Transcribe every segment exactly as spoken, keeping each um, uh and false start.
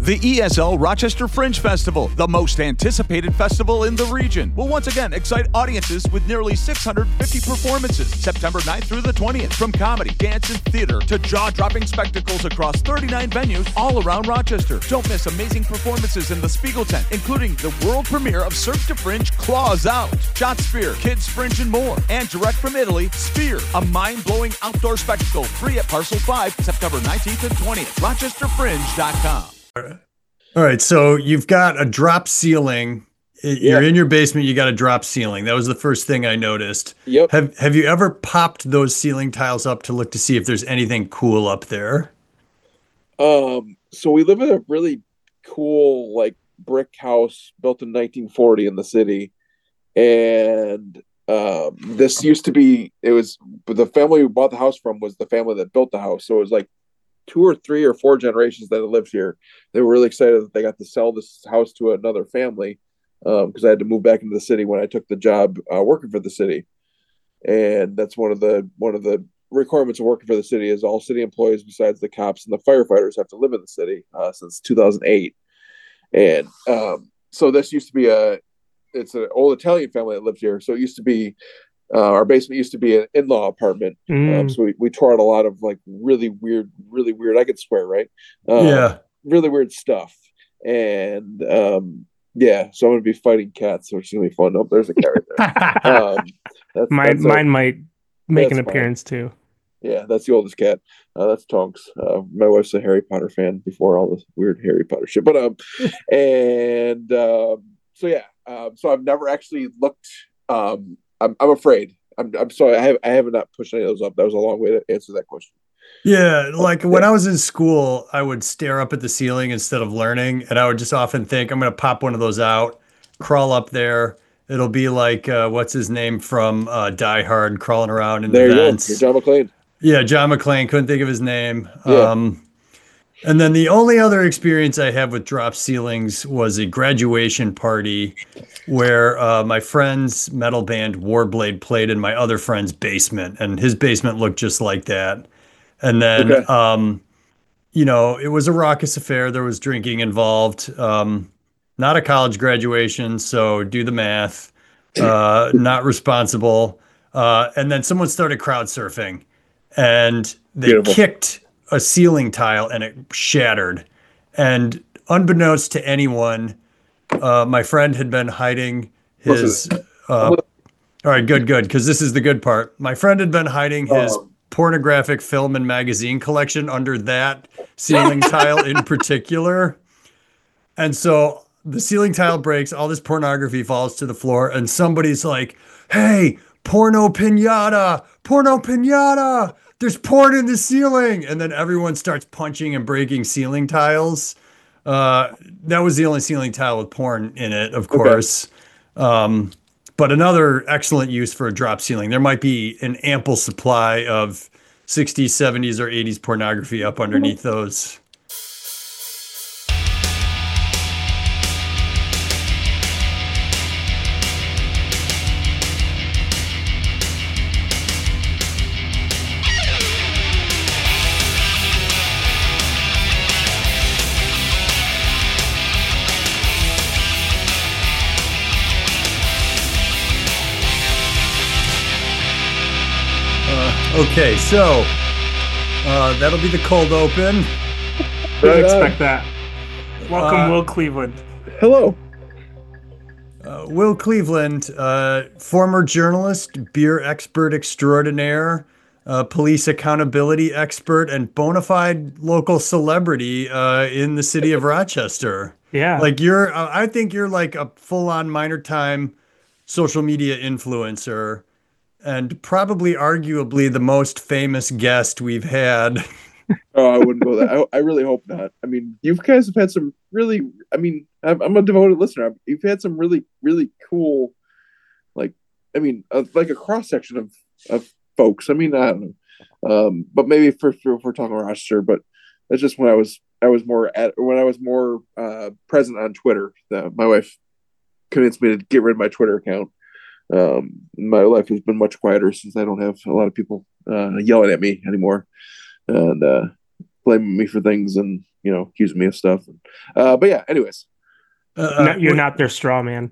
The E S L Rochester Fringe Festival, the most anticipated festival in the region, will once again excite audiences with nearly six hundred fifty performances, September ninth through the twentieth, from comedy, dance, and theater to jaw-dropping spectacles across thirty-nine venues all around Rochester. Don't miss amazing performances in the Spiegel tent, including the world premiere of Surf to Fringe Claws Out, Shot Spear, Kids Fringe, and more. And direct from Italy, Sphere, a mind-blowing outdoor spectacle, free at Parcel five, September nineteenth and twentieth, rochester fringe dot com. All right, so you've got a drop ceiling. You're yeah. in your basement, you got a drop ceiling. That was the first thing I noticed. Yep. Have Have you ever popped those ceiling tiles up to look to see if there's anything cool up there? Um, so we live in a really cool, like, brick house built in nineteen forty in the city. And um, this used to be, it was, the family we bought the house from was the family that built the house. So it was like two or three or four generations that have lived here. They were really excited that they got to sell this house to another family because um, I had to move back into the city when I took the job uh, working for the city. And that's one of the one of the requirements of working for the city is all city employees besides the cops and the firefighters have to live in the city uh, since two thousand eight. And um, so this used to be a it's an old Italian family that lived here. So it used to be Uh, our basement used to be an in-law apartment. Mm. Um, so we, we tore out a lot of like really weird, really weird, I could swear, right? Uh, yeah. Really weird stuff. And um, yeah, so I'm going to be fighting cats, which is going to be fun. Oh, there's a cat right there. um, that's, mine that's mine a, might make an fine. appearance too. Yeah, that's the oldest cat. Uh, that's Tonks. Uh, my wife's a Harry Potter fan before all this weird Harry Potter shit. But, um, and um, so yeah, um, so I've never actually looked. Um, I'm I'm afraid. I'm I'm sorry. I have I haven't not pushed any of those up. That was a long way to answer that question. Yeah, like when I was in school, I would stare up at the ceiling instead of learning, and I would just often think I'm going to pop one of those out, crawl up there. It'll be like uh, what's his name from uh, Die Hard, crawling around in there the you vents. go. You're John McClane. Yeah, John McClane. Couldn't think of his name. Yeah. Um, and then the only other experience I have with drop ceilings was a graduation party where uh, my friend's metal band Warblade played in my other friend's basement, and his basement looked just like that. And then, okay. um, you know, it was a raucous affair. There was drinking involved. Um, not a college graduation, so do the math. Uh, not responsible. Uh, and then someone started crowd surfing, and they Beautiful. kicked a ceiling tile and it shattered. And unbeknownst to anyone, uh, my friend had been hiding his, uh, all right, good, good. Because this is the good part. My friend had been hiding his Um, pornographic film and magazine collection under that ceiling tile in particular. And so the ceiling tile breaks, all this pornography falls to the floor, and somebody's like, hey, porno pinata, porno pinata. There's porn in the ceiling. And then everyone starts punching and breaking ceiling tiles. Uh, that was the only ceiling tile with porn in it, of course. Okay. Um, but another excellent use for a drop ceiling. There might be an ample supply of sixties, seventies, or eighties pornography up underneath those. Okay, so uh, that'll be the cold open. Didn't expect that. Welcome, Uh, Will Cleveland. Hello. Uh, Will Cleveland, uh, former journalist, beer expert extraordinaire, uh, police accountability expert, and bona fide local celebrity uh, in the city of Rochester. Yeah. Like you're, uh, I think you're like a full-on minor time social media influencer. And probably arguably the most famous guest we've had. Oh, I wouldn't go that. I, I really hope not. I mean, you guys have had some really, I mean, I'm, I'm a devoted listener. You've had some really, really cool, like, I mean, uh, like a cross section of, of folks. I mean, I don't know. Um, but maybe for, for, if we're talking Rochester, but that's just when I was, I was more at, when I was more uh, present on Twitter. Uh, my wife convinced me to get rid of my Twitter account. Um, my life has been much quieter since I don't have a lot of people uh, yelling at me anymore. And uh, blaming me for things and, you know, accusing me of stuff. Uh, but yeah, anyways. Uh, No, you're what- not their straw man.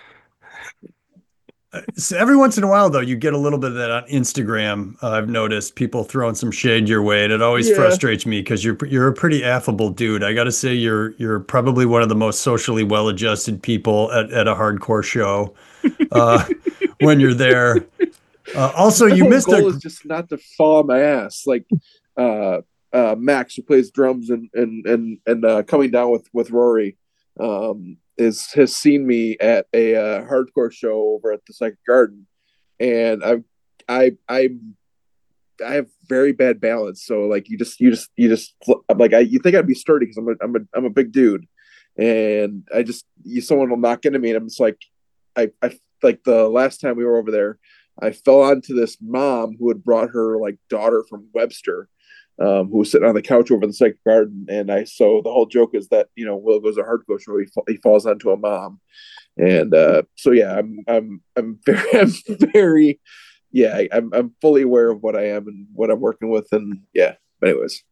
So every once in a while, though, you get a little bit of that on Instagram. Uh, I've noticed people throwing some shade your way, and it always Yeah. frustrates me because you're you're a pretty affable dude. I got to say, you're you're probably one of the most socially well-adjusted people at, at a hardcore show uh, when you're there. Uh, also, My you whole missed goal a is just not to fall on my ass. Like uh, uh, Max, who plays drums and and and and uh, coming down with with Rory, um, is has seen me at a uh, hardcore show over at the Psychic Garden, and I I I I have very bad balance. So like you just you just you just I'm like I you think I'd be sturdy because I'm a, I'm a I'm a big dude, and I just you someone will knock into me and I'm just like I I like the last time we were over there. I fell onto this mom who had brought her like daughter from Webster, um, who was sitting on the couch over the Psychic Garden. And I, so the whole joke is that, you know, Will goes to hardcore show, he, he falls onto a mom. And uh, so, yeah, I'm, I'm, I'm very, I'm very, yeah, I, I'm, I'm fully aware of what I am and what I'm working with. And yeah, but anyways.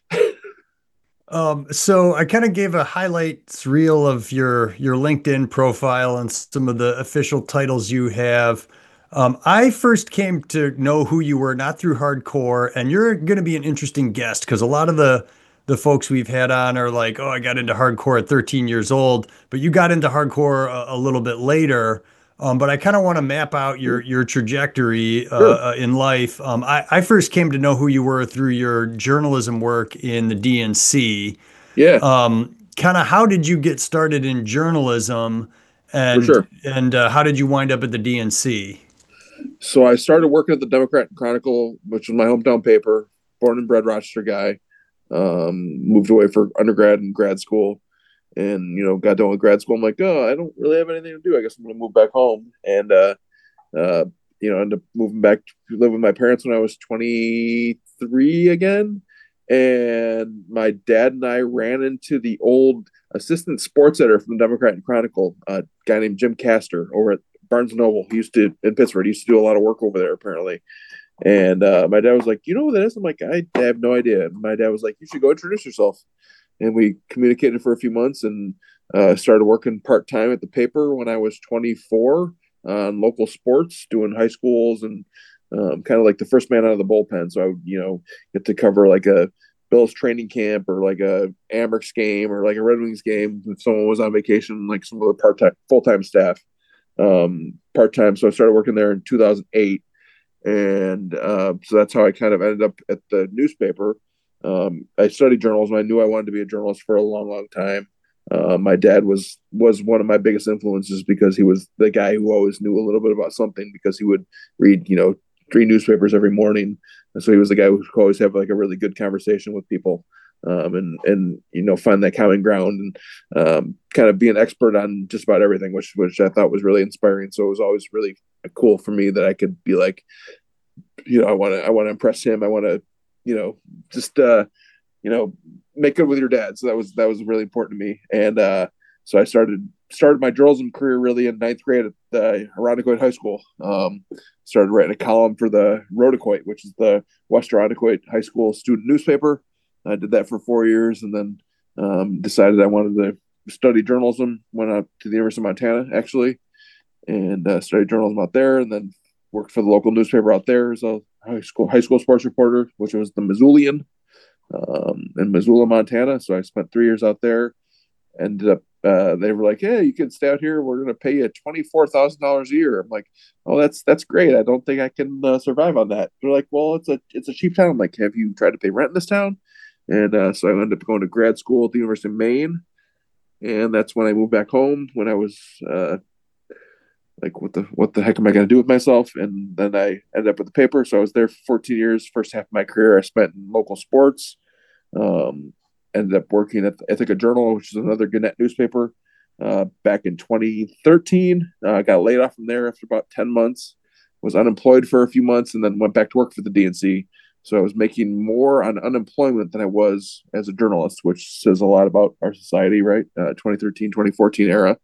Um, so I kind of gave a highlights reel of your your LinkedIn profile and some of the official titles you have. Um, I first came to know who you were not through hardcore, and you're going to be an interesting guest because a lot of the the folks we've had on are like, oh, I got into hardcore at thirteen years old, but you got into hardcore a, a little bit later. Um, but I kind of want to map out your your trajectory uh, Sure. uh, in life. Um, I, I first came to know who you were through your journalism work in the D N C. Yeah, Um, kind of how did you get started in journalism, and for sure. and uh, how did you wind up at the D N C? So I started working at the Democrat and Chronicle, which was my hometown paper. Born and bred Rochester guy. Um, moved away for undergrad and grad school, and you know got done with grad school. I'm like, oh, I don't really have anything to do. I guess I'm gonna move back home, and uh, uh, you know, ended up moving back to live with my parents when I was twenty-three again. And my dad and I ran into the old assistant sports editor from the Democrat and Chronicle, a guy named Jim Castor over at Barnes and Noble. He used to in Pittsburgh. He used to do a lot of work over there apparently. And uh, my dad was like, "You know who that is?" I'm like, "I have no idea." And my dad was like, "You should go introduce yourself." And we communicated for a few months and uh, started working part time at the paper when I was twenty-four on local sports, doing high schools and um, kind of like the first man out of the bullpen. So I would, you know, get to cover like a Bills training camp or like a Amerks game or like a Red Wings game if someone was on vacation, like some of the part time, full time staff, um, part time. So I started working there in two thousand eight. And uh, so that's how I kind of ended up at the newspaper. Um, I studied journalism. I knew I wanted to be a journalist for a long, long time. Uh, my dad was was one of my biggest influences because he was the guy who always knew a little bit about something because he would read, you know, three newspapers every morning. And so he was the guy who could always have like a really good conversation with people um, and, and, you know, find that common ground and um, kind of be an expert on just about everything, which, which I thought was really inspiring. So it was always really cool for me that I could be like, you know, I want to, I want to impress him. I want to, you know, just, uh, you know, make good with your dad. So that was, that was really important to me. And uh, so I started, started my journalism career really in ninth grade at the Irondequoit High School. Um, started writing a column for the Rhodequoit, which is the West Irondequoit High School student newspaper. I did that for four years and then um, decided I wanted to study journalism. Went out to the University of Montana, actually, and uh, studied journalism out there, and then worked for the local newspaper out there as a high school high school sports reporter, which was the Missoulian um, in Missoula, Montana. So I spent three years out there. Ended up, uh, they were like, "Hey, you can stay out here. We're going to pay you twenty-four thousand dollars a year." I'm like, "Oh, that's that's great. I don't think I can uh, survive on that." They're like, "Well, it's a it's a cheap town." I'm like, "Have you tried to pay rent in this town?" And uh, so I ended up going to grad school at the University of Maine, and that's when I moved back home. When I was uh, like, "What the what the heck am I going to do with myself?" And then I ended up with the paper. So I was there for fourteen years. First half of my career I spent in local sports. Um, ended up working at the Ithaca Journal, which is another Gannett newspaper, uh, back in twenty thirteen. I uh, got laid off from there after about ten months, was unemployed for a few months, and then went back to work for the D N C. So I was making more on unemployment than I was as a journalist, which says a lot about our society, right? Uh, twenty thirteen, twenty fourteen era.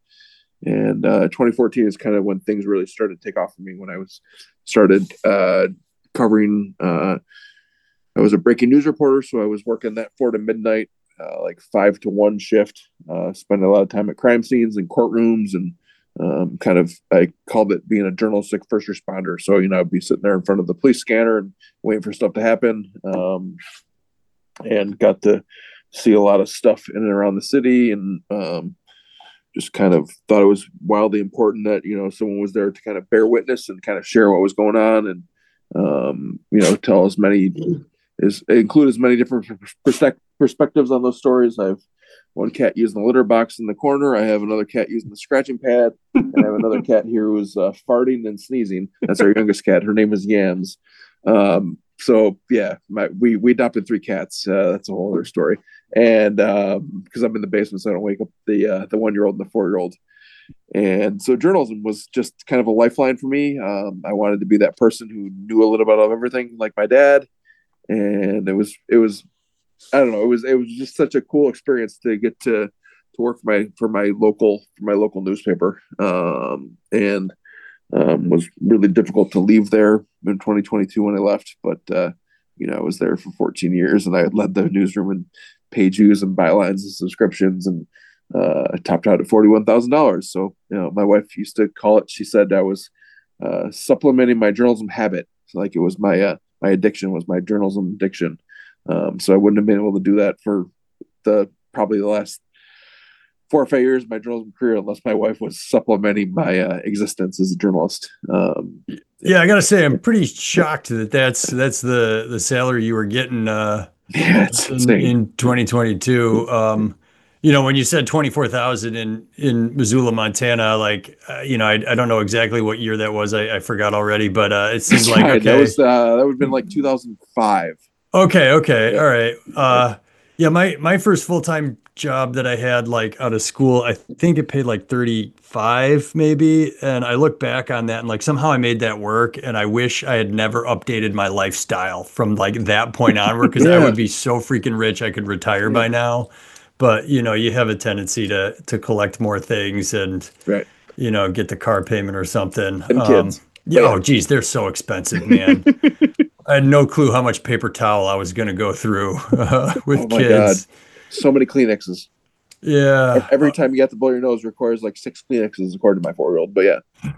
And uh, twenty fourteen is kind of when things really started to take off for me when I was started uh, covering uh, I was a breaking news reporter, so I was working that four to midnight, uh, like five to one shift. Uh, spending a lot of time at crime scenes and courtrooms, and um, kind of I called it being a journalistic first responder. So you know, I'd be sitting there in front of the police scanner and waiting for stuff to happen, um, and got to see a lot of stuff in and around the city, and um, just kind of thought it was wildly important that you know someone was there to kind of bear witness and kind of share what was going on, and um, you know tell as many is include as many different perspect- perspectives on those stories. I have one cat using the litter box in the corner. I have another cat using the scratching pad, and I have another cat here who's uh, farting and sneezing. That's our youngest cat. Her name is Yams. Um, so yeah, my, we we adopted three cats. Uh, that's a whole other story. And because um, I'm in the basement, so I don't wake up the uh, the one year old and the four year old. And so journalism was just kind of a lifeline for me. Um, I wanted to be that person who knew a little bit of everything, like my dad. And it was it was I don't know it was it was just such a cool experience to get to to work for my for my local for my local newspaper, um, and um, was really difficult to leave there in twenty twenty-two when I left. But uh, you know I was there for fourteen years, and I had led the newsroom and page views and bylines and subscriptions, and uh, I topped out at forty-one thousand dollars. So you know my wife used to call it. She said I was uh, supplementing my journalism habit, like it was my uh, my addiction was my journalism addiction. Um, so I wouldn't have been able to do that for the probably the last four or five years of my journalism career unless my wife was supplementing my uh, existence as a journalist. Um, yeah, I gotta say, I'm pretty shocked that that's that's the the salary you were getting uh, yeah, it's in, insane. in twenty twenty-two. Um, you know, when you said twenty-four thousand in, in Missoula, Montana, like, uh, you know, I, I don't know exactly what year that was. I, I forgot already, but uh, it seems like, okay. That was, uh, that would have been like two thousand five. Okay. Okay. Yeah. All right. Uh, yeah. My, my first full-time job that I had like out of school, I think it paid like thirty-five maybe. And I look back on that and like somehow I made that work. And I wish I had never updated my lifestyle from like that point onward, because Yeah. I would be so freaking rich. I could retire Yeah. by now. But, you know, you have a tendency to to collect more things and, Right. you know, get the car payment or something. And Um, kids. yeah, Yeah. oh, geez, they're so expensive, man. I had no clue how much paper towel I was going to go through uh, with Oh my kids. God. So many Kleenexes. Yeah. Every time you have to blow your nose requires like six Kleenexes, according to my four year old. But yeah.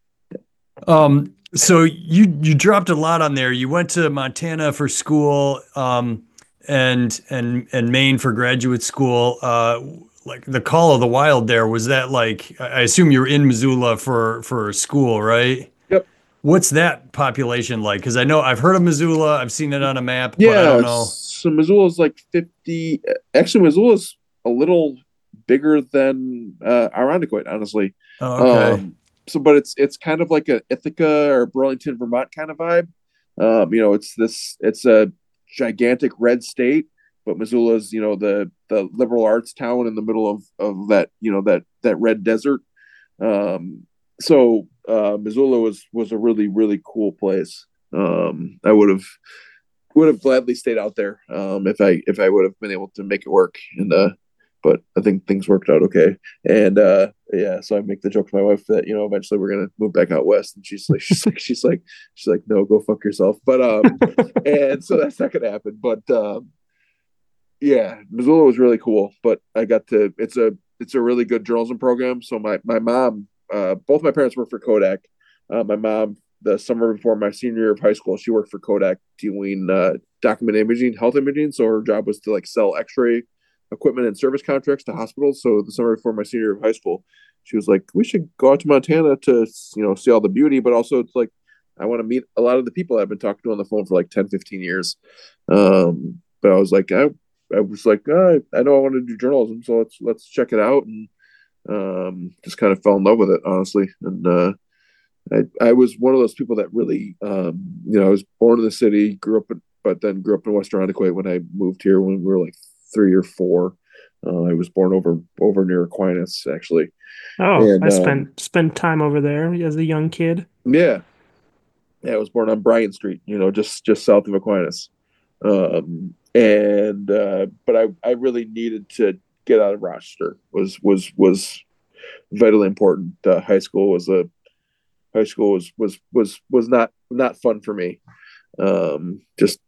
Um, so you you dropped a lot on there. You went to Montana for school, um, and and and Maine for graduate school. Uh, like the Call of the Wild there, was that like, I assume you were in Missoula for for school, right? Yep. What's that population like? Because I know I've heard of Missoula, I've seen it on a map, Yeah. but I don't know. So Missoula's like fifty. Actually, Missoula's a little bigger than uh, Irondequoit, honestly. Oh, okay. Um, so, but it's it's kind of like a Ithaca or Burlington, Vermont kind of vibe. Um, you know, it's this it's a gigantic red state, but Missoula's you know the the liberal arts town in the middle of of that you know that that red desert. Um, so uh, Missoula was was a really really cool place. Um, I would have would have gladly stayed out there um, if I if I would have been able to make it work. And uh, but I think things worked out okay. And uh, yeah, so I make the joke to my wife that you know eventually we're gonna move back out west, and she's like, she's like, she's like, she's like, no, go fuck yourself. But um, and so that's not gonna happen. But um, yeah, Missoula was really cool. But I got to it's a it's a really good journalism program. So my my mom, uh, both my parents work for Kodak. Uh, my mom, the summer before my senior year of high school, she worked for Kodak doing uh, document imaging, health imaging. So her job was to like sell X-ray equipment and service contracts to hospitals. So the summer before my senior year of high school, she was like, "We should go out to Montana to you know see all the beauty, but also it's like I want to meet a lot of the people I've been talking to on the phone for like ten, fifteen years." Um, but I was like, I, I was like, oh, I know I want to do journalism, so let's let's check it out, and um, just kind of fell in love with it, honestly. And uh, I I was one of those people that really, um, you know, I was born in the city, grew up, in, but then grew up in West Irondequoit when I moved here when we were like three or four. Uh, I was born over over near Aquinas, actually. Oh, And, I um, spent spent time over there as a young kid. Yeah, yeah, I was born on Bryan Street, you know, just just south of Aquinas. Um, and uh, but I I really needed to get out of Rochester. Was was was vitally important. Uh, high school was a high school was was was was not not fun for me. Um, just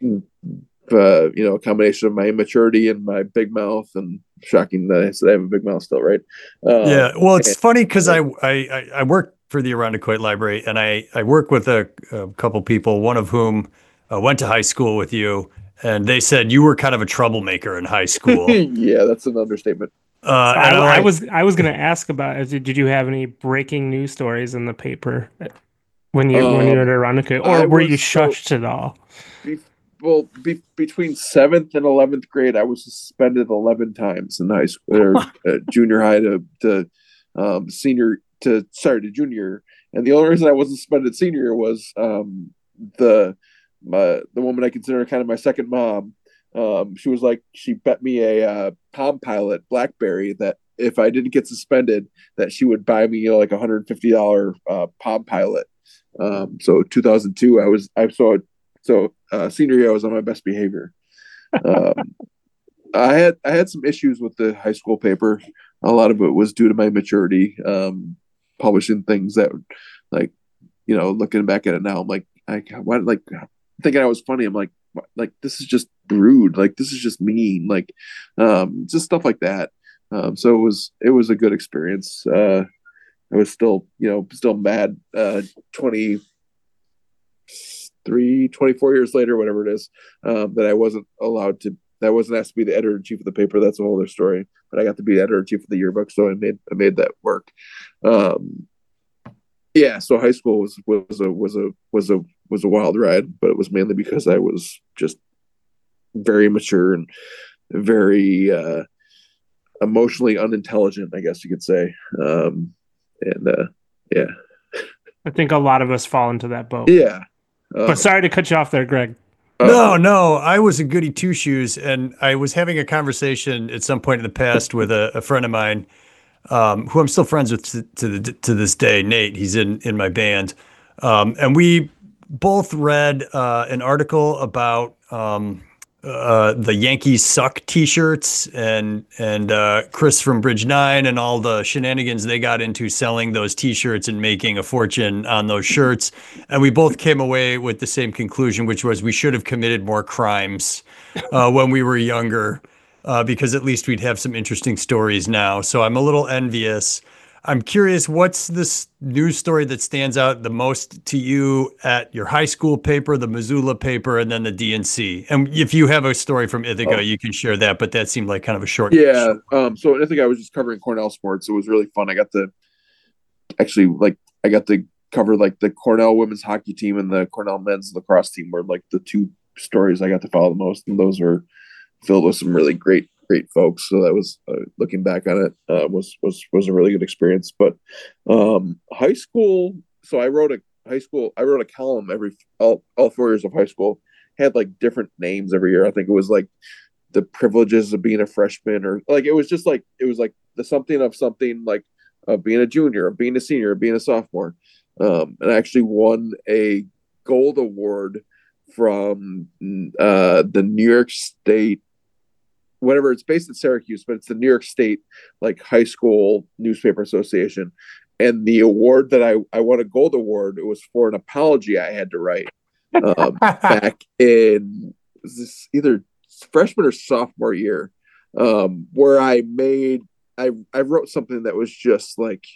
uh, you know, a combination of my immaturity and my big mouth, and shocking that I said I have a big mouth still, right? Um, Yeah. Well, it's and, funny because I, I I work for the Irondequoit Library, and I I work with a, a couple people, one of whom uh, went to high school with you, and they said you were kind of a troublemaker in high school. yeah, that's an understatement. Uh, So and I, I'm I like, was I was going to ask about it. Did, did you have any breaking news stories in the paper when you when you were Um, at Ironica, or I were you was so shushed at all? be, well be, between seventh and eleventh grade. I was suspended eleven times in high school, or uh, junior high to to um, senior to sorry to junior. And the only reason I wasn't suspended senior was um, the my, the woman I consider kind of my second mom. Um, she was like, she bet me a uh, Palm Pilot BlackBerry that if I didn't get suspended, that she would buy me, you know, like a hundred fifty dollar uh, Palm Pilot. Um, so two thousand two, I was I saw so uh, senior year I was on my best behavior. Um, I had I had some issues with the high school paper. A lot of it was due to my maturity, um, publishing things that, like, you know, looking back at it now, I'm like, I why like thinking I was funny. I'm like, like this is just rude. Like this is just mean. Like, um, just stuff like that. Um, so it was it was a good experience. Uh, I was still, you know, still mad. Uh, twenty-three, twenty-four years later, whatever it is, um, that I wasn't allowed to. That I wasn't asked to be the editor in chief of the paper. That's a whole other story. But I got to be the editor in chief of the yearbook, so I made I made that work. Um, yeah, so high school was was a was a was a was a wild ride, but it was mainly because I was just very mature and very uh, emotionally unintelligent, I guess you could say. Um, and uh, yeah, I think a lot of us fall into that boat. yeah. Um, But sorry to cut you off there, Greg. no, no, I was a goody two shoes, and I was having a conversation at some point in the past with a, a friend of mine, um, who I'm still friends with to, to, the, to this day, Nate. He's in in my band, um, and we both read uh, an article about um, uh, the Yankees suck T-shirts, and and uh, Chris from Bridge Nine and all the shenanigans they got into selling those T-shirts and making a fortune on those shirts. And we both came away with the same conclusion, which was we should have committed more crimes uh, when we were younger, uh, because at least we'd have some interesting stories now. So I'm a little envious. I'm curious, what's this news story that stands out the most to you at your high school paper, the Missoula paper, and then the D N C? And if you have a story from Ithaca, Oh. you can share that, but that seemed like kind of a short. Yeah. Um, so I think I was just covering Cornell sports. It was really fun. I got to actually like I got to cover like the Cornell women's hockey team and the Cornell men's lacrosse team were like the two stories I got to follow the most, and those were filled with some really great great folks. So that was uh, looking back on it uh, was was was a really good experience. But um, high school, so I wrote a high school. I wrote a column every all, all four years of high school. Had like different names every year. I think it was like the privileges of being a freshman, or like it was just like it was like the something of something like of being a junior, of being a senior, of being a sophomore. Um, and I actually won a gold award from uh, the New York State, whatever, it's based in Syracuse, but it's the New York State like high school newspaper association. And the award that I, I won a gold award, it was for an apology I had to write um, back in, was this either freshman or sophomore year, um, where I made, I, I wrote something that was just like,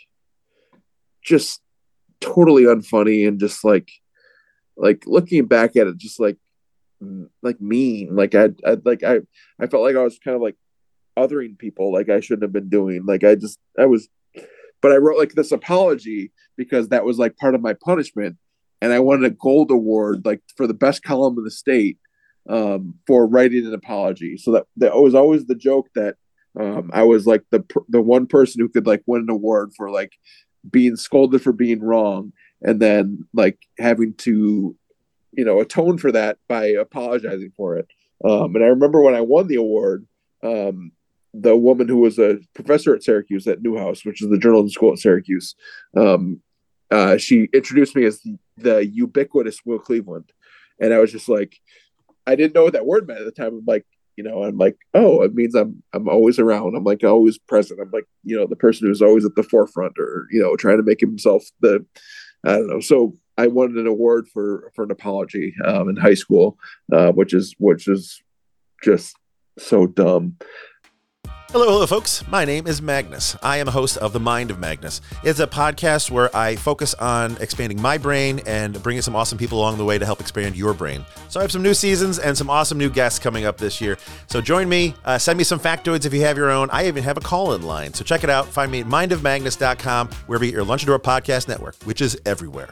just totally unfunny and just like, like looking back at it, just like, like mean, like I, I like I, I felt like I was kind of like othering people, like I shouldn't have been doing. Like I just, I was, but I wrote like this apology because that was like part of my punishment, and I won a gold award like for the best column in the state um, for writing an apology. So that that was always the joke that um, I was like the the one person who could like win an award for like being scolded for being wrong, and then like having to, you know, atone for that by apologizing for it. Um, and I remember when I won the award, um, the woman who was a professor at Syracuse at Newhouse, which is the journalism school at Syracuse, um, uh, she introduced me as the, the ubiquitous Will Cleveland. And I was just like, I didn't know what that word meant at the time. I'm like, you know, I'm like, oh, it means I'm, I'm always around. I'm like always present. I'm like, you know, the person who's always at the forefront, or, you know, trying to make himself the, I don't know. So I won an award for for an apology um, in high school, uh, which is which is just so dumb. Hello, hello, folks. My name is Magnus. I am a host of The Mind of Magnus. It's a podcast where I focus on expanding my brain and bringing some awesome people along the way to help expand your brain. So I have some new seasons and some awesome new guests coming up this year. So join me. Uh, send me some factoids if you have your own. I even have a call-in line. So check it out. Find me at mind of magnus dot com, wherever you get your Lunchador podcast network, which is everywhere.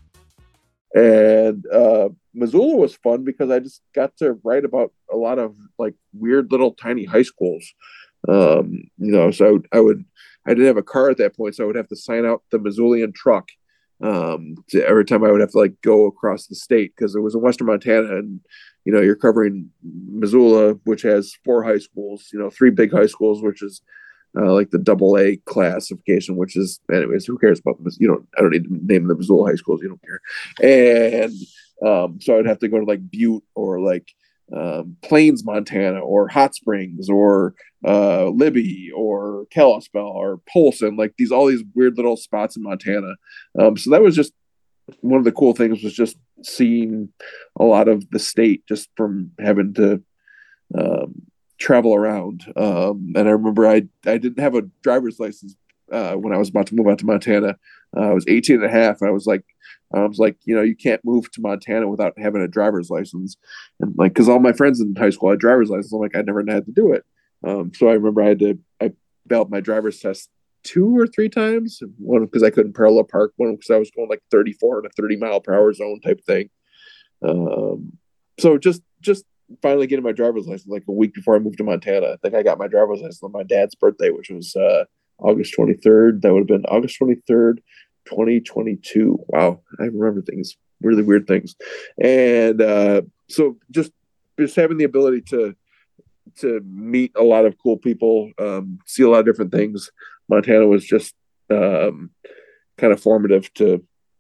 And uh, Missoula was fun because I just got to write about a lot of like weird little tiny high schools. Um, you know, so I would, I would, I didn't have a car at that point, so I would have to sign out the Missoulian truck um, to, every time I would have to like go across the state because it was in Western Montana, and you know, you're covering Missoula, which has four high schools, you know, three big high schools, which is uh, like the double A classification, which is, anyways, who cares about this? You don't, I don't need to name the Missoula high schools. You don't care. And um, so I'd have to go to like Butte or like um, Plains, Montana, or Hot Springs, or uh, Libby, or Kalispell, or Polson, like these, all these weird little spots in Montana. Um, so that was just one of the cool things, was just seeing a lot of the state just from having to um, travel around. Um, and I remember I, I didn't have a driver's license uh, when I was about to move out to Montana. Uh, I was eighteen and a half. And I was like, I was like, you know, you can't move to Montana without having a driver's license. And like, cause all my friends in high school had driver's license. I'm like, I never had to do it. Um, so I remember I had to, I failed my driver's test two or three times. One because I couldn't parallel park, one because I was going like thirty-four in a thirty mile per hour zone type thing. Um, so just, just finally getting my driver's license like a week before I moved to Montana. I think I got my driver's license on my dad's birthday, which was uh, August twenty-third. That would have been August twenty-third, twenty twenty-two. Wow. I remember things, really weird things. And uh, so just, just having the ability to, to meet a lot of cool people, um, see a lot of different things. Montana was just um, kind of formative to,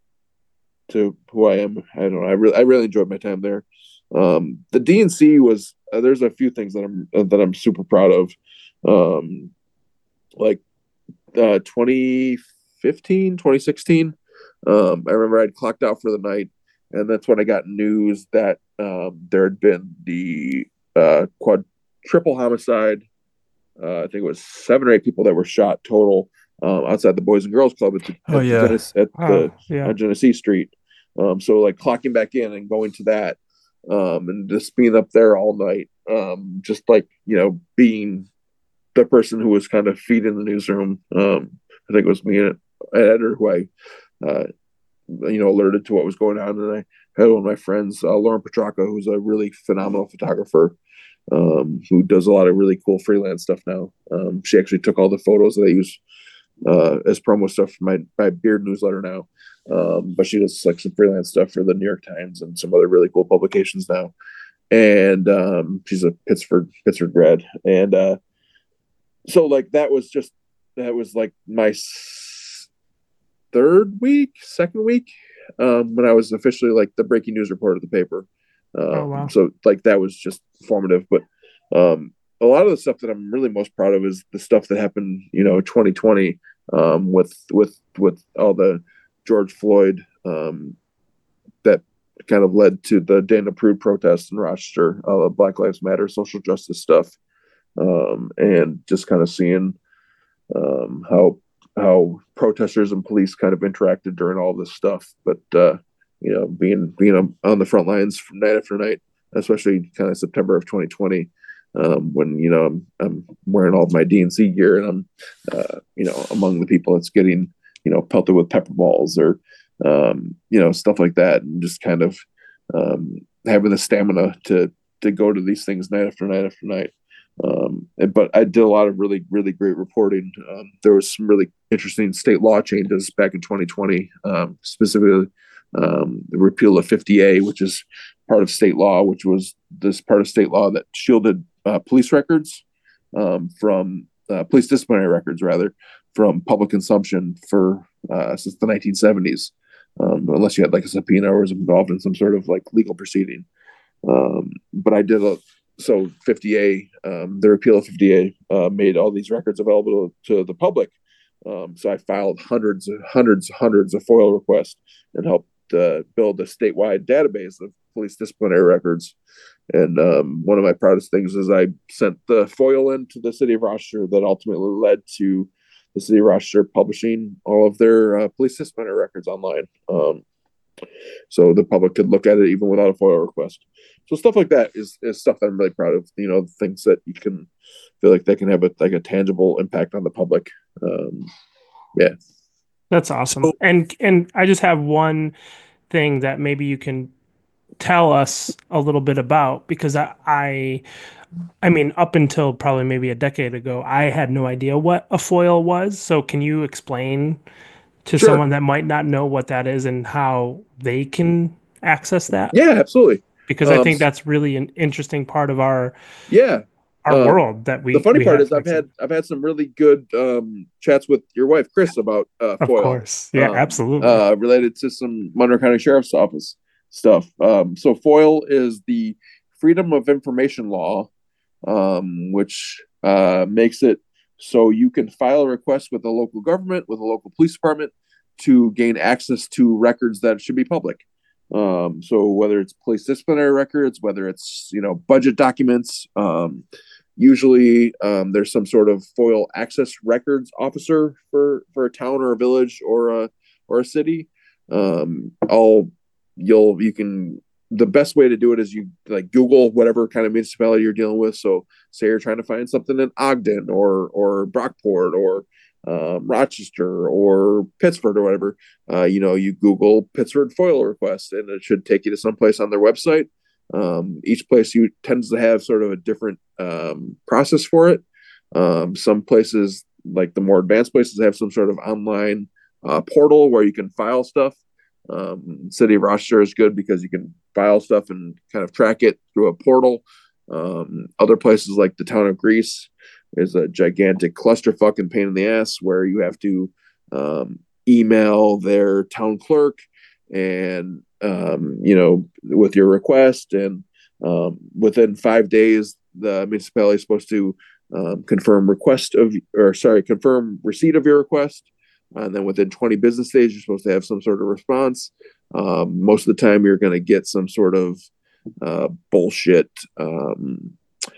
to who I am. I don't know. I really, I really enjoyed my time there. Um, the D N C was, uh, there's a few things that I'm, uh, that I'm super proud of. Um, like uh, twenty fifteen, twenty sixteen. Um, I remember I'd clocked out for the night, and that's when I got news that um, there had been the uh, quad triple homicide. Uh, I think it was seven or eight people that were shot total um, outside the Boys and Girls Club at the, Oh, at yeah. the, Genesee, at Oh, the yeah. on Genesee Street. Um, so like clocking back in and going to that, um, and just being up there all night, um, just like, you know, being the person who was kind of feeding the newsroom. Um, I think it was me and an editor who I, uh, you know, alerted to what was going on. And I had one of my friends, uh, Lauren Petracca, who's a really phenomenal photographer, um, who does a lot of really cool freelance stuff now. Um, she actually took all the photos that I use uh, as promo stuff for my, my Beard newsletter now. Um, but she does like some freelance stuff for the New York Times and some other really cool publications now. And um, she's a Pittsburgh, Pittsburgh grad. And uh, so like, that was just, that was like my s- third week, second week, um, when I was officially like the breaking news reporter of the paper. Um, Oh, wow. So like, that was just formative. But um, a lot of the stuff that I'm really most proud of is the stuff that happened, you know, twenty twenty um, with, with, with all the George Floyd um, that kind of led to the Daniel Prude protests in Rochester, all the Black Lives Matter, social justice stuff. Um, and just kind of seeing um, how, how protesters and police kind of interacted during all this stuff. But, uh, you know, being, being on the front lines from night after night, especially kind of September of twenty twenty, um, when, you know, I'm, I'm wearing all of my D N C gear and I'm, uh, you know, among the people that's getting, you know, pelted with pepper balls or, um, you know, stuff like that. And just kind of um, having the stamina to, to go to these things night after night after night. Um, and, but I did a lot of really, really great reporting. Um, there was some really interesting state law changes back in twenty twenty, um, specifically um, the repeal of fifty A, which is part of state law, which was this part of state law that shielded uh, police records um, from uh, police disciplinary records, rather, from public consumption for uh, since the nineteen seventies, um, unless you had like a subpoena or was involved in some sort of like legal proceeding. Um, but I did a so fifty A, um, the repeal of fifty A uh, made all these records available to, to the public. Um, so I filed hundreds and hundreds, hundreds of FOIL requests and helped uh, build a statewide database of police disciplinary records. And um, one of my proudest things is I sent the FOIL in to the city of Rochester that ultimately led to the city of Rochester publishing all of their uh, police disciplinary records online. Um, so the public could look at it even without a FOIL request. So stuff like that is, is stuff that I'm really proud of. You know, things that you can feel like they can have a, like a tangible impact on the public. Um, yeah. That's awesome. And and I just have one thing that maybe you can tell us a little bit about, because I, I I mean, up until probably maybe a decade ago, I had no idea what a FOIL was. So can you explain to Sure. someone that might not know what that is and how they can access that? Yeah, absolutely. Because I Um, think that's really an interesting part of our Yeah. our Um, world that we the funny we part have is I've access- had I've had some really good um, chats with your wife Chris about uh, of FOIL. course. Yeah, um, absolutely. Uh, related to some Monroe County Sheriff's Office stuff. Um, so FOIL is the Freedom of Information Law, um, which uh, makes it so you can file a request with a local government, with a local police department, to gain access to records that should be public. Um, so whether it's police disciplinary records, whether it's, you know, budget documents, um, usually um, there's some sort of FOIL access records officer for, for a town or a village or a or a city. Um, all you'll you can the best way to do it is you like Google whatever kind of municipality you're dealing with. So say you're trying to find something in Ogden or or Brockport or um, Rochester or Pittsford or whatever. Uh, you know, you Google Pittsford FOIL request and it should take you to someplace on their website. Um, each place you tends to have sort of a different um, process for it. Um, some places, like the more advanced places, have some sort of online uh, portal where you can file stuff. Um, City of Rochester is good because you can file stuff and kind of track it through a portal. Um, other places like the town of Greece is a gigantic clusterfuck and pain in the ass where you have to um, email their town clerk and um, you know, with your request, and um, within five days the municipality is supposed to um, confirm request of or sorry confirm receipt of your request. And then within twenty business days, you're supposed to have some sort of response. Um, most of the time, you're going to get some sort of uh, bullshit um,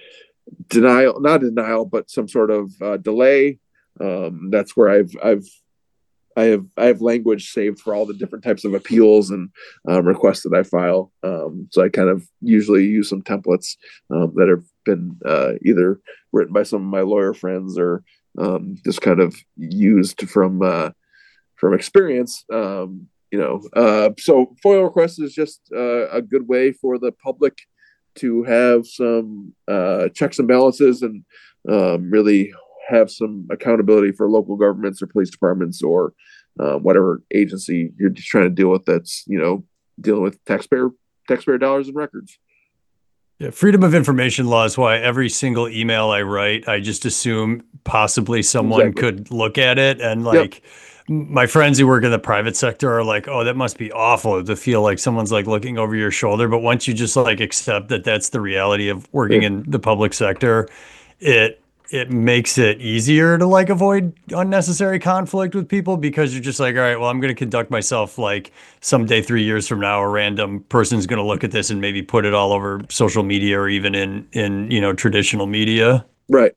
denial, not denial, but some sort of uh, delay. Um, that's where I've, I've, I have, I have language saved for all the different types of appeals and um, requests that I file. Um, so I kind of usually use some templates um, that have been uh, either written by some of my lawyer friends or Um, just kind of used from uh, from experience, um, you know. Uh, so FOIL request is just uh, a good way for the public to have some uh, checks and balances and um, really have some accountability for local governments or police departments or uh, whatever agency you're just trying to deal with. That's, you know, dealing with taxpayer taxpayer dollars and records. Yeah, freedom of information law is why every single email I write, I just assume possibly someone Exactly. could look at it. And like Yep. my friends who work in the private sector are like, oh, that must be awful to feel like someone's like looking over your shoulder. But once you just like accept that that's the reality of working Yeah. in the public sector, it it makes it easier to like avoid unnecessary conflict with people because you're just like, all right, well, I'm going to conduct myself like someday three years from now, a random person's going to look at this and maybe put it all over social media or even in, in, you know, traditional media. Right.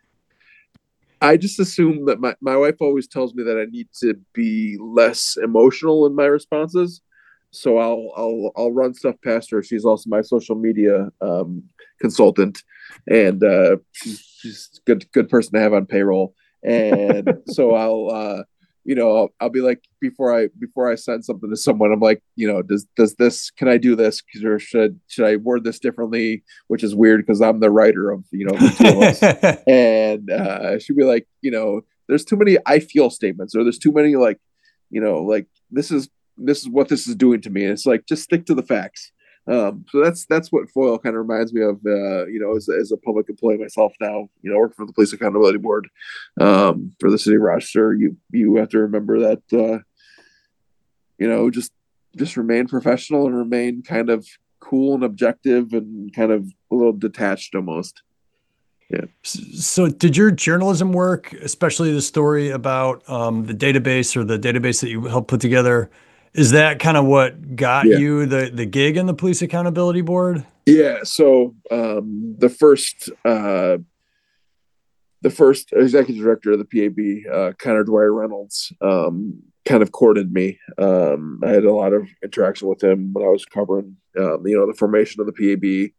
I just assume that my, my wife always tells me that I need to be less emotional in my responses. So I'll I'll I'll run stuff past her. She's also my social media um, consultant, and uh, she's she's a good good person to have on payroll. And so I'll uh, you know I'll, I'll be like before I before I send something to someone, I'm like, you know, does does this can I do this or should should I word this differently? Which is weird because I'm the writer of, you know, the two of us. And uh, she'd be like, you know, there's too many I feel statements, or there's too many like, you know, like this is this is what this is doing to me. And it's like, just stick to the facts. Um, so that's that's what FOIL kind of reminds me of, uh, you know, as, as a public employee myself now, you know, working for the Police Accountability Board um, for the city of Rochester. You you have to remember that, uh, you know, just just remain professional and remain kind of cool and objective and kind of a little detached almost. Yeah. So did your journalism work, especially the story about um, the database or the database that you helped put together, is that kind of what got Yeah. you the, the gig in the Police Accountability Board? Yeah. So um, the first uh, the first executive director of the P A B, uh, Connor Dwyer Reynolds, um, kind of courted me. Um, I had a lot of interaction with him when I was covering, um, you know, the formation of the P A B,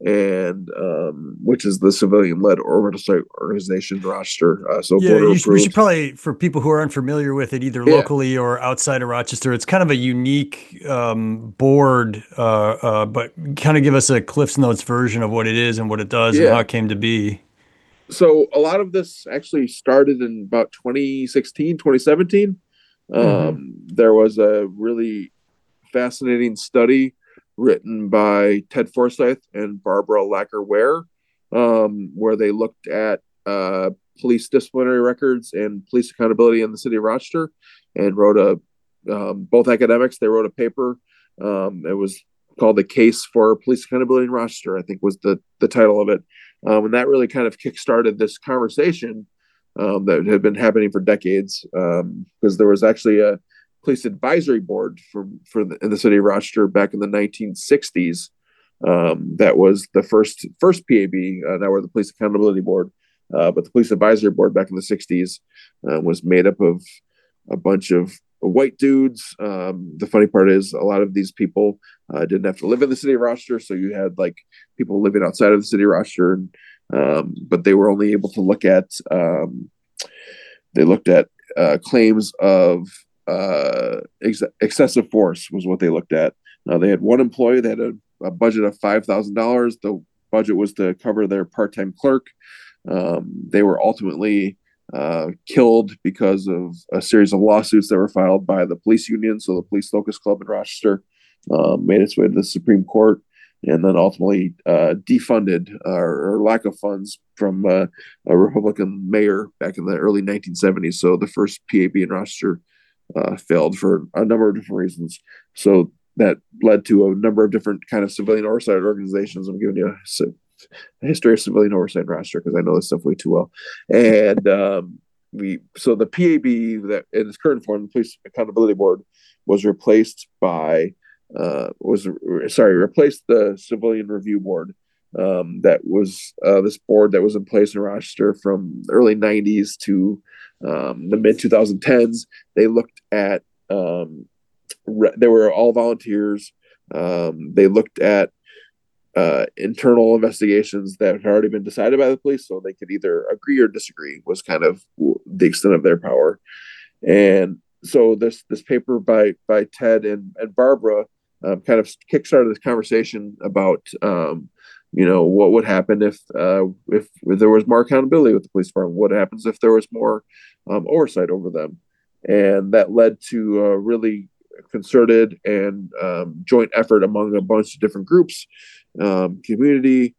and um, which is the civilian-led oversight organization in Rochester. Uh, so Yeah, voter you, sh- we approved. should probably, for people who are unfamiliar with it, either Yeah. locally or outside of Rochester, it's kind of a unique um, board, uh, uh, but kind of give us a Cliff's Notes version of what it is and what it does and Yeah. how it came to be. So a lot of this actually started in about twenty sixteen, twenty seventeen. Um, Mhm. There was a really fascinating study written by Ted Forsyth and Barbara Lacker Ware, um, where they looked at uh, police disciplinary records and police accountability in the city of Rochester, and wrote a um, both academics. They wrote a paper. Um, it was called "The Case for Police Accountability in Rochester," I think was the the title of it, um, and that really kind of kickstarted this conversation um, that had been happening for decades. Um, because there was actually a police advisory board for for the, in the city of Rochester back in the nineteen sixties. Um, that was the first first P A B. Uh, now we're the Police Accountability Board, uh, but the Police Advisory Board back in the sixties uh, was made up of a bunch of white dudes. Um, the funny part is a lot of these people uh, didn't have to live in the city of Rochester, so you had like people living outside of the city of Rochester, and, um, but they were only able to look at um, they looked at uh, claims of uh, ex- excessive force was what they looked at. Now they had one employee that had a, a budget of five thousand dollars. The budget was to cover their part-time clerk. Um, they were ultimately uh, killed because of a series of lawsuits that were filed by the police union. So the Police Locust Club in Rochester uh, made its way to the Supreme Court, and then ultimately uh, defunded uh, or lack of funds from uh, a Republican mayor back in the early nineteen seventies. So the first P A B in Rochester uh, failed for a number of different reasons. So that led to a number of different kind of civilian oversight organizations. I'm giving you a, a history of civilian oversight in Rochester because I know this stuff way too well. And um, we so the P A B that in its current form, the Police Accountability Board, was replaced by uh, was sorry replaced the Civilian Review Board. Um, that was uh, this board that was in place in Rochester from the early nineties to um, the mid twenty tens. They looked at um, re- they were all volunteers. Um, they looked at uh, internal investigations that had already been decided by the police, so they could either agree or disagree. Was kind of the extent of their power. And so this this paper by by Ted and and Barbara um, kind of kickstarted this conversation about um, you know what would happen if, uh, if if there was more accountability with the police department. What happens if there was more um, oversight over them? And that led to a really concerted and um, joint effort among a bunch of different groups, um, community,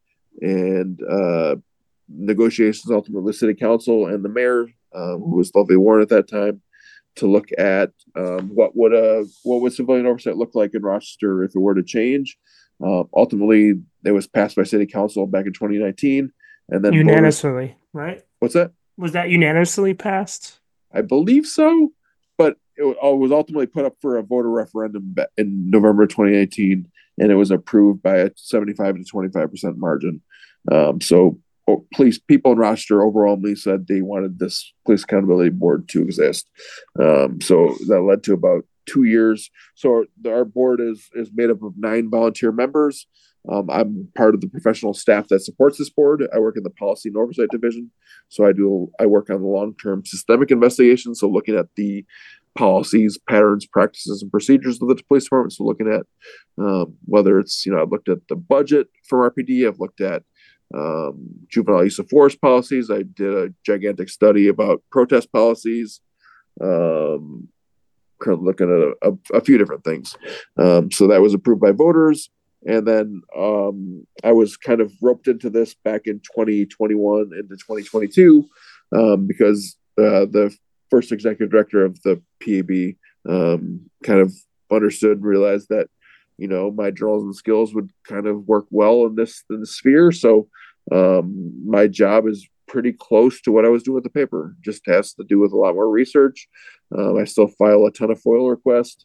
and uh, negotiations ultimately with city council and the mayor, um, who was Lovely Warren at that time, to look at um, what would a what would civilian oversight look like in Rochester if it were to change. Uh, ultimately, it was passed by city council back in twenty nineteen, and then voters, Unanimously, right? what's that? Was that unanimously passed? I believe so, but it was ultimately put up for a voter referendum in November twenty eighteen, and it was approved by a seventy-five to twenty-five percent margin. Um, so police people in Rochester overwhelmingly said they wanted this police accountability board to exist. Um, so that led to about two years. So our, our board is is made up of nine volunteer members. Um, I'm part of the professional staff that supports this board. I work in the policy and oversight division. So I do I work on the long-term systemic investigation. So looking at the policies, patterns, practices, and procedures of the police department. So looking at um, whether it's, you know, I've looked at the budget from R P D. I've looked at um, juvenile use of force policies. I did a gigantic study about protest policies. Um, currently looking at a, a, a few different things. Um, so that was approved by voters. And then um, I was kind of roped into this back in twenty twenty-one into twenty twenty-two um, because uh, the first executive director of the P A B um, kind of understood and realized that, you know, my journalism skills would kind of work well in this in this sphere. So um, my job is pretty close to what I was doing with the paper. Just has to do with a lot more research. Um, I still file a ton of FOIL requests.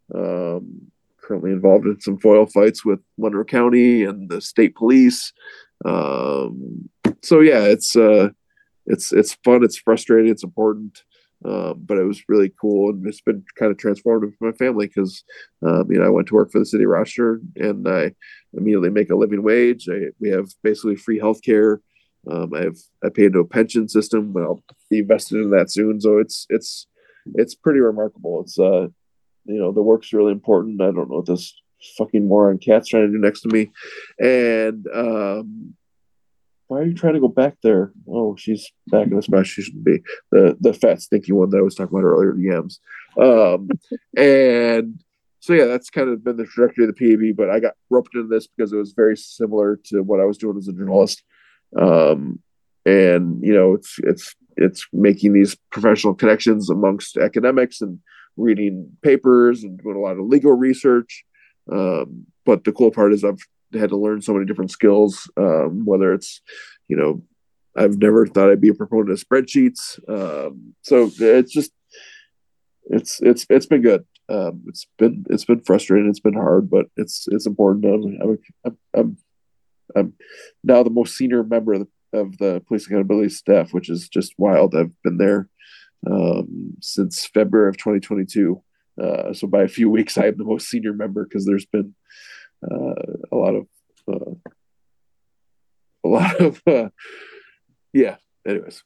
Um, currently involved in some foil fights with Monroe County and the state police. Um, so yeah, it's uh, it's it's fun. It's frustrating. It's important. Um, but it was really cool, and it's been kind of transformative for my family because, um, you know, I went to work for the city of Rochester, and I immediately make a living wage. I, we have basically free healthcare. Um, I have I pay into a pension system, but I'll be invested in that soon. So it's it's it's pretty remarkable. It's uh, you know, the work's really important. I don't know what this fucking moron cat's trying to do next to me, and um. Why are you trying to go back there? Oh, she's back in the spot she should be. The the fat, stinky one that I was talking about earlier, the yams. Um, and so, yeah, that's kind of been the trajectory of the P A B, but I got roped into this because it was very similar to what I was doing as a journalist. Um, and, you know, it's it's it's making these professional connections amongst academics and reading papers and doing a lot of legal research. Um, but the cool part is I've had to learn so many different skills, um, whether it's, you know, I've never thought I'd be a proponent of spreadsheets. Um, so it's just, it's, it's, it's been good. Um, it's been, it's been frustrating. It's been hard, but it's, it's important. I'm, I'm, I'm, I'm now the most senior member of the, of the police accountability staff, which is just wild. I've been there, um, since February of twenty twenty-two. Uh, so by a few weeks, I am the most senior member because there's been, Uh, a lot of, uh, a lot of, uh, yeah. Anyways,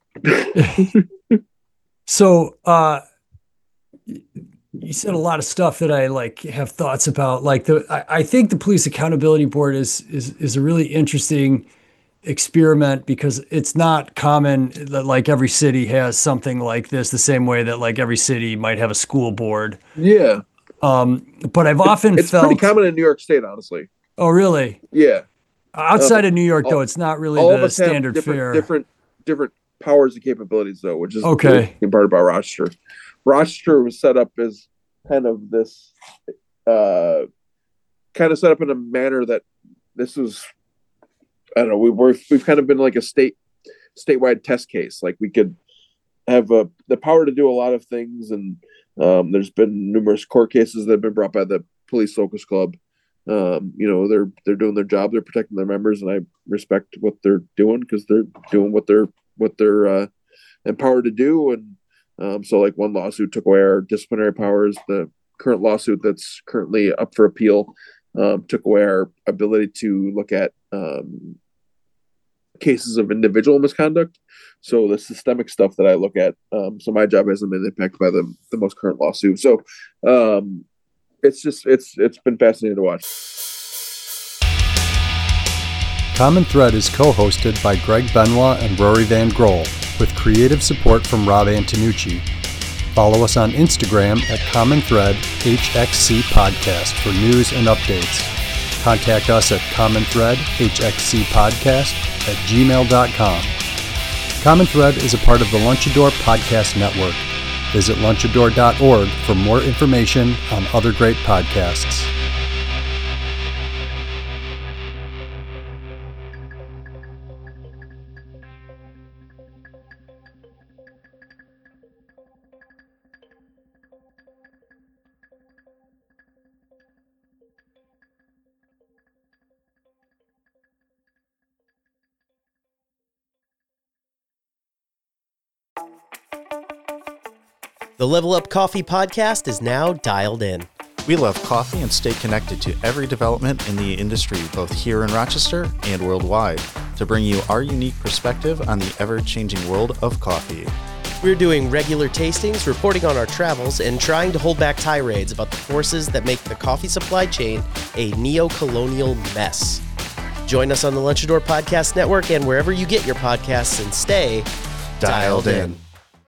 so uh, you said a lot of stuff that I like have thoughts about. Like the, I, I think the Police Accountability Board is is is a really interesting experiment because it's not common that like every city has something like this. The same way that like every city might have a school board. Yeah. Um, but I've often it's felt pretty common in New York State, honestly. Oh, really? Yeah. Outside uh, of New York, all, though, it's not really all the of us standard have different, fare. Different, different powers and capabilities, though, which is okay. the part about Rochester. Rochester was set up as kind of this, uh, kind of set up in a manner that this was, I don't know, we were we've kind of been like a state statewide test case. Like we could have a, the power to do a lot of things, and Um, there's been numerous court cases that have been brought by the Police Locust Club. Um, you know, they're they're doing their job, they're protecting their members, and I respect what they're doing because they're doing what they're what they're uh, empowered to do. And um, so, like one lawsuit took away our disciplinary powers. The current lawsuit that's currently up for appeal um, took away our ability to look at um, cases of individual misconduct. So the systemic stuff that I look at, um, so my job hasn't been impacted by the the most current lawsuit. So um, it's just it's it's been fascinating to watch. Common Thread is co-hosted by Greg Benoit and Rory Van Grohl, with creative support from Rob Antonucci. Follow us on Instagram at Common Thread H X C Podcast for news and updates. Contact us at Common Thread H X C Podcast at gmail dot com. Common Thread is a part of the Lunchador Podcast Network. Visit lunchador dot org for more information on other great podcasts. The Level Up Coffee podcast is now dialed in. We love coffee and stay connected to every development in the industry, both here in Rochester and worldwide, to bring you our unique perspective on the ever-changing world of coffee. We're doing regular tastings, reporting on our travels, and trying to hold back tirades about the forces that make the coffee supply chain a neo-colonial mess. Join us on the Lunchador Podcast Network and wherever you get your podcasts, and stay dialed in.